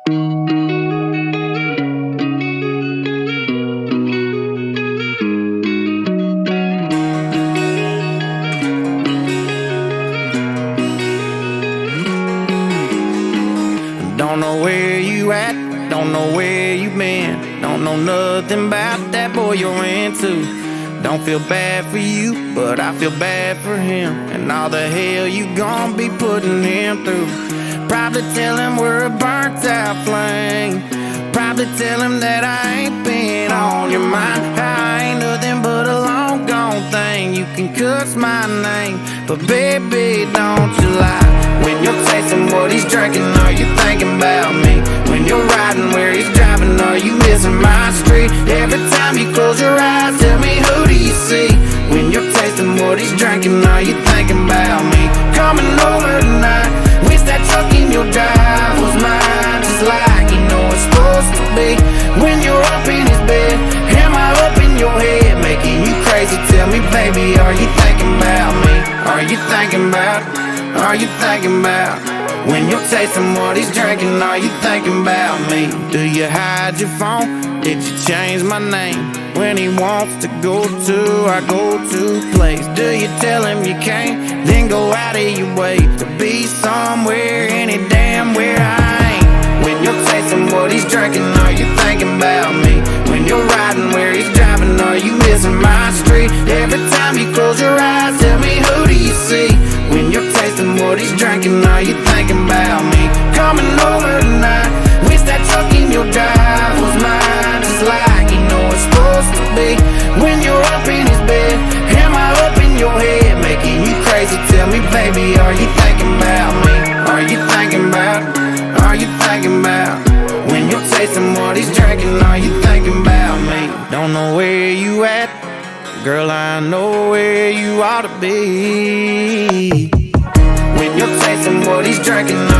Don't know where you at, don't know where you been, don't know nothing about that boy you're into. Don't feel bad for you, but I feel bad for him, and all the hell you gon' be putting him through. Probably tell him we're a burnt out flame, probably tell him that I ain't been on your mind. I ain't nothing but a long gone thing. You can cuss my name, but baby, don't you lie. When you're tasting what he's drinking, are you thinking about me? When you're riding where he's driving, are you missing my street? Every time you close your eyes, tell me, who do you see? When you're tasting what he's drinking, are you thinking about me? Coming over tonight, wish that truck in your drive was mine, just like you know it's supposed to be. When you're up in his bed, am I up in your head, making you crazy? Tell me, baby, are you thinking about me? Are you thinking about? Are you thinking about? When you're tasting what he's drinking, are you thinking about me? Do you hide your phone? Did you change my name? When he wants to go to our go-to place, do you tell him you can't, then go out of your way to be somewhere, any damn where I ain't? When you're tasting what he's drinking, are you thinking about me? When you're riding where he's driving, are you missing my street? Every time you close your eyes, tell me, who do you see? When you're tasting what he's drinking, are you thinking about me? Coming over tonight, wish that truck in your drive was mine, just like you know it's supposed to be. When you're up in his bed, am I up in your head, making you crazy? Tell me, baby, are you thinking about me? Are you thinking about? Are you thinking about? When you're tasting what he's drinking, are you thinking about me? Don't know where you at, girl, I know where you ought to be. When you're tasting what he's drinking,